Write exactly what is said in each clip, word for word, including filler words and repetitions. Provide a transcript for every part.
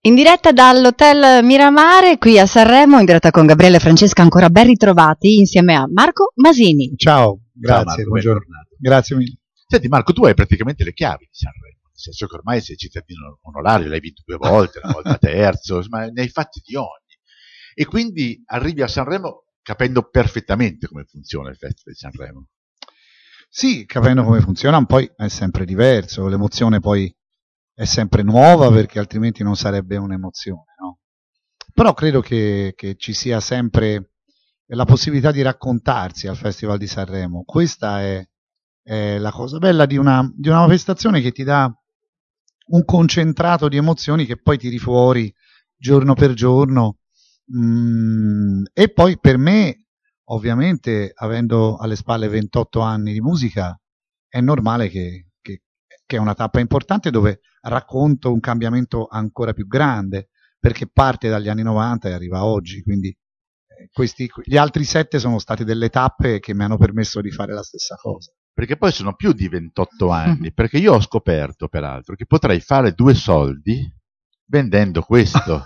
In diretta dall'Hotel Miramare, qui a Sanremo, in diretta con Gabriele e Francesca, ancora ben ritrovati, insieme a Marco Masini. Ciao, grazie, Ciao Marco, buongiorno. Grazie mille. Senti Marco, tu hai praticamente le chiavi di Sanremo, nel senso che ormai sei cittadino onorario, l'hai vinto due volte, una volta terzo, ma ne hai fatti di ogni. E quindi arrivi a Sanremo capendo perfettamente come funziona il Festival di Sanremo. Sì, capendo come funziona, poi è sempre diverso, l'emozione poi è sempre nuova perché altrimenti non sarebbe un'emozione, no? Però credo che, che ci sia sempre la possibilità di raccontarsi al Festival di Sanremo. Questa è, è la cosa bella di una, di una manifestazione che ti dà un concentrato di emozioni che poi tiri fuori giorno per giorno. Mm, e poi per me, ovviamente, avendo alle spalle ventotto anni di musica, è normale che, che, che è una tappa importante dove racconto un cambiamento ancora più grande, perché parte dagli anni novanta e arriva a oggi, quindi eh, questi, gli altri sette sono state delle tappe che mi hanno permesso di fare la stessa cosa. Perché poi sono più di ventotto anni, perché io ho scoperto peraltro che potrei fare due soldi vendendo questo.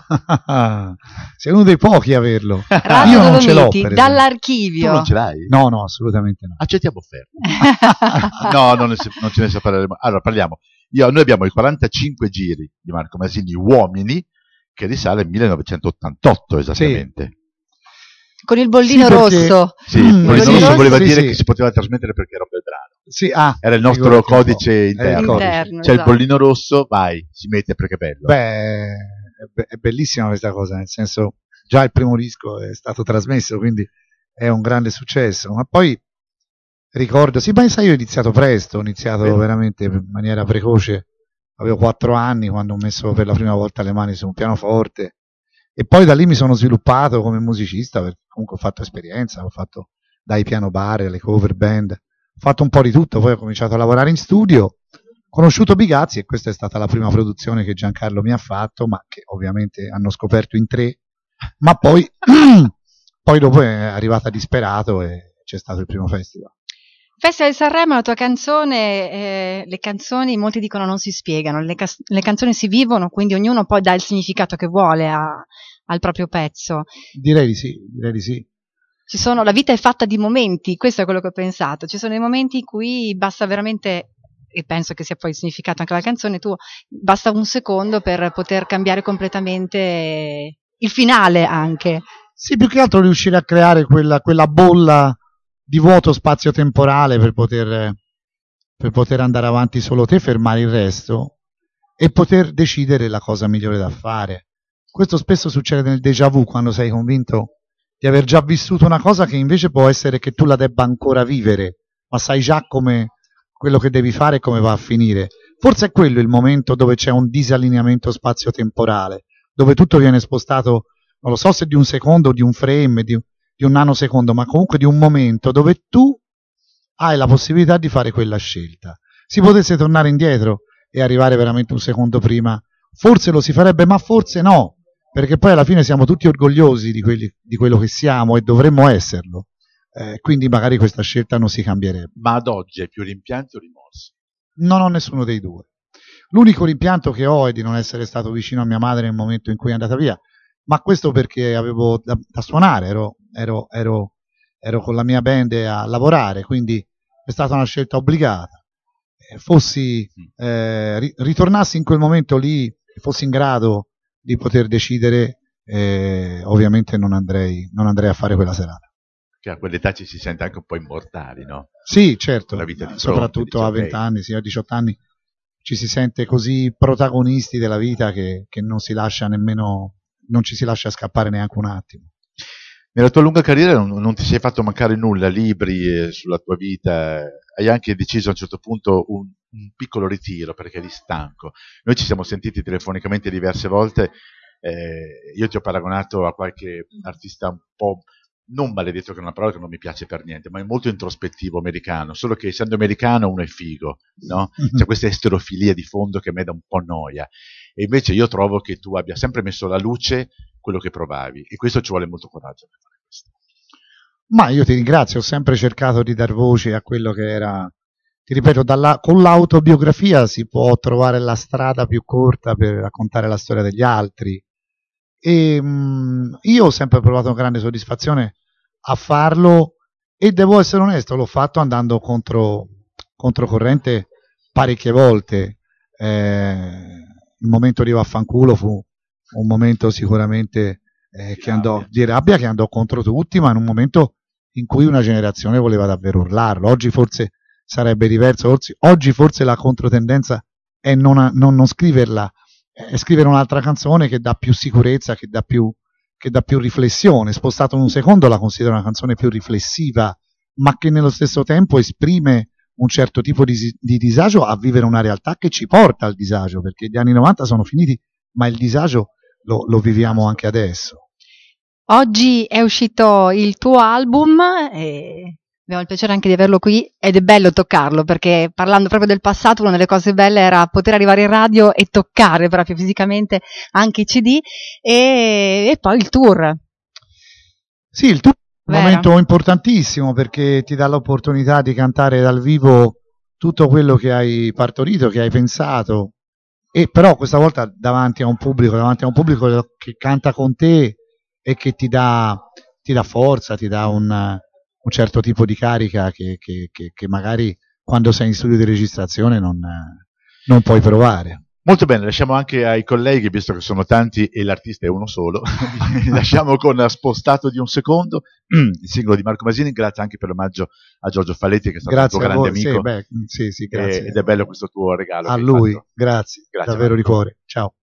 Sei uno dei pochi a averlo. Radio Io non Dolomiti, ce l'ho, per esempio. dall'archivio. Tu non ce l'hai? No, no, assolutamente no. Accettiamo offerte. No, non, ne, non ce ne separeremo. Allora parliamo. Io, noi abbiamo i quarantacinque giri di Marco Masini uomini, che risale al millenovecentottantotto esattamente. Sì. Con il bollino Sì, perché... rosso. Sì, il Mm, bollino sì, rosso voleva sì, dire sì. che si poteva trasmettere perché era un Belgrano. Sì, ah, Era il nostro figurati un codice po'. interno. È il Interno, C'è esatto. il bollino rosso, vai, si mette perché è bello. Beh, è, be- è bellissima questa cosa, nel senso, già il primo disco è stato trasmesso, quindi è un grande successo, ma poi ricordo, sì, ma sai, io ho iniziato presto, ho iniziato Vero. veramente in maniera precoce, avevo quattro anni quando ho messo per la prima volta le mani su un pianoforte, e poi da lì mi sono sviluppato come musicista, perché comunque ho fatto esperienza, ho fatto dai piano bar alle cover band, ho fatto un po' di tutto, poi ho cominciato a lavorare in studio, ho conosciuto Bigazzi e questa è stata la prima produzione che Giancarlo mi ha fatto, ma che ovviamente hanno scoperto in tre, ma poi, poi dopo è arrivata Disperato e c'è stato il primo festival. Festival di Sanremo, la tua canzone, eh, le canzoni molti dicono non si spiegano, le, cas- le canzoni si vivono, quindi ognuno poi dà il significato che vuole a, al proprio pezzo. Direi di sì, direi di sì. Ci sono, la vita è fatta di momenti, questo è quello che ho pensato, ci sono dei momenti in cui basta veramente, e penso che sia poi il significato anche della canzone, tu basta un secondo per poter cambiare completamente il finale anche. Sì, più che altro riuscire a creare quella, quella bolla di vuoto spazio-temporale per poter, per poter andare avanti solo te, fermare il resto e poter decidere la cosa migliore da fare. Questo spesso succede nel déjà vu, quando sei convinto di aver già vissuto una cosa che invece può essere che tu la debba ancora vivere, ma sai già come quello che devi fare e come va a finire. Forse è quello il momento dove c'è un disallineamento spazio-temporale, dove tutto viene spostato, non lo so se di un secondo, di un frame, di, di un nanosecondo, ma comunque di un momento dove tu hai la possibilità di fare quella scelta. Si potesse tornare indietro e arrivare veramente un secondo prima, forse lo si farebbe, ma forse no, perché poi alla fine siamo tutti orgogliosi di, quelli, di quello che siamo e dovremmo esserlo, eh, quindi magari questa scelta non si cambierebbe. Ma ad oggi hai più rimpianti o rimorsi? Non ho nessuno dei due. L'unico rimpianto che ho è di non essere stato vicino a mia madre nel momento in cui è andata via, ma questo perché avevo da, da suonare, ero, ero, ero, ero con la mia band a lavorare, quindi è stata una scelta obbligata. Eh, fossi, eh, ri, ritornassi in quel momento lì, fossi in grado di poter decidere, eh, ovviamente non andrei, non andrei a fare quella serata. Che a quell'età ci si sente anche un po' immortali, no? Sì, certo, La vita di soprattutto fronte, a dice, venti ok. anni, sì, a diciotto anni ci si sente così protagonisti della vita che, che non si lascia nemmeno, non ci si lascia scappare neanche un attimo. Nella tua lunga carriera non, non ti sei fatto mancare nulla, libri eh, sulla tua vita, hai anche deciso a un certo punto un, un piccolo ritiro perché eri stanco. Noi ci siamo sentiti telefonicamente diverse volte, eh, io ti ho paragonato a qualche artista un po', non maledetto, che è una parola che non mi piace per niente, ma è molto introspettivo americano, solo che essendo americano uno è figo, no? C'è questa esterofilia di fondo che a me dà un po' noia, e invece io trovo che tu abbia sempre messo alla luce quello che provavi, e questo ci vuole molto coraggio per fare questo. Ma io ti ringrazio, ho sempre cercato di dar voce a quello che era ti ripeto, dalla, con l'autobiografia si può trovare la strada più corta per raccontare la storia degli altri. E mh, io ho sempre provato una grande soddisfazione a farlo, e devo essere onesto, l'ho fatto andando contro, controcorrente parecchie volte. Eh, il momento di vaffanculo fu un momento sicuramente eh, che andò di rabbia, che andò contro tutti, ma in un momento in cui una generazione voleva davvero urlarlo. Oggi forse sarebbe diverso, oggi, oggi forse la controtendenza è non, non, non scriverla, è scrivere un'altra canzone che dà più sicurezza, che dà più, che dà più riflessione. Spostato in un secondo la considero una canzone più riflessiva, ma che nello stesso tempo esprime un certo tipo di, di disagio a vivere una realtà che ci porta al disagio, perché gli anni novanta sono finiti, ma il disagio lo, lo viviamo anche adesso. Oggi è uscito il tuo album e abbiamo il piacere anche di averlo qui, ed è bello toccarlo, perché parlando proprio del passato, una delle cose belle era poter arrivare in radio e toccare proprio fisicamente anche i C D, e, e poi il tour. Sì, il tour è un momento importantissimo, perché ti dà l'opportunità di cantare dal vivo tutto quello che hai partorito, che hai pensato, e però questa volta davanti a un pubblico, davanti a un pubblico che canta con te e che ti dà, ti dà forza, ti dà un, un certo tipo di carica che, che, che, che magari quando sei in studio di registrazione non, non puoi provare. Molto bene, lasciamo anche ai colleghi, visto che sono tanti e l'artista è uno solo, lasciamo con Spostato di un secondo, il singolo di Marco Masini. Grazie anche per l'omaggio a Giorgio Faletti, che è stato grazie un tuo grande voi, amico. Sì, beh, sì, sì, grazie. Ed è bello questo tuo regalo. A lui, fatto. grazie, Grazie, davvero Marco. di cuore. Ciao.